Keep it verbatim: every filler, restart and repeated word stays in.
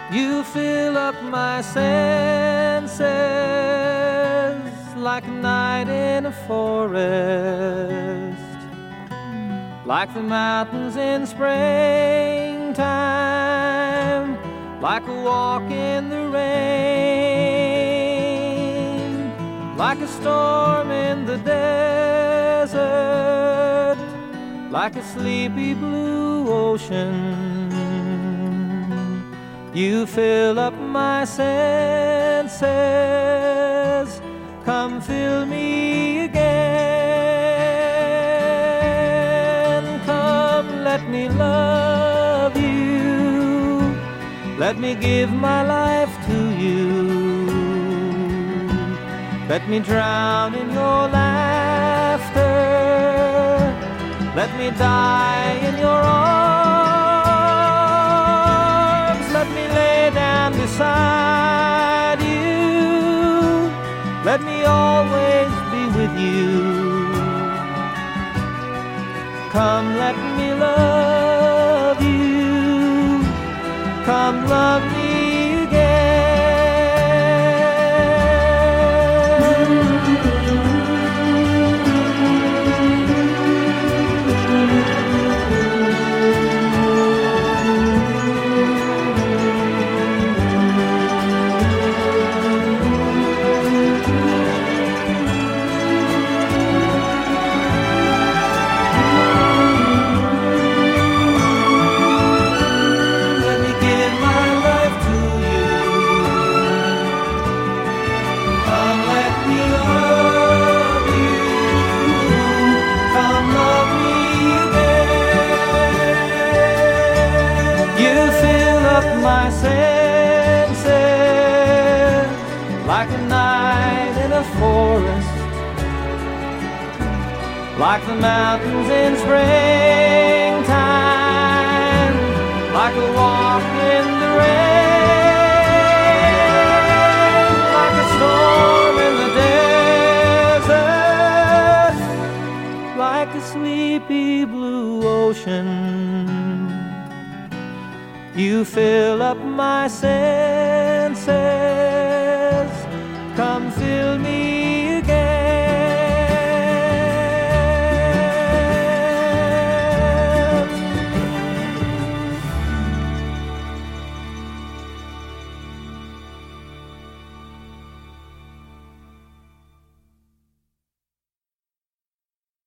You fill up my senses like a night in a forest, like the mountains in springtime, like a walk in the rain, like a storm in the desert, like a sleepy blue ocean. You fill up my senses, come fill me again. Come, let me love you, let me give my life to you. Let me drown in your laughter, let me die in your arms, let me lay down beside you, let me always be with you. Come, let me love you, come love me again. My senses like a night in a forest, like the mountains in springtime, like a walk in the rain, like a storm in the desert, like a sleepy blue ocean. You fill up my senses, come fill me